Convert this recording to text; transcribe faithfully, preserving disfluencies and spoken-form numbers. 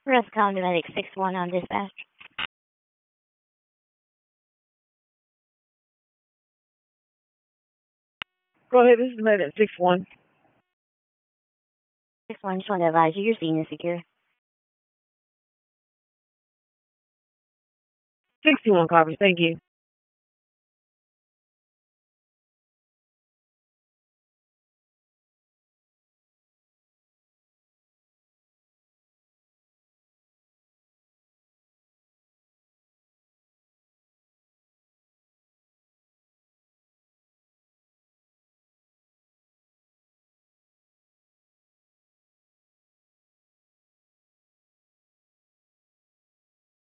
Rescom Medic six one on dispatch. Go ahead, this is Medic six one. six one, just want to advise you, your scene is secure. six two one copy, thank you.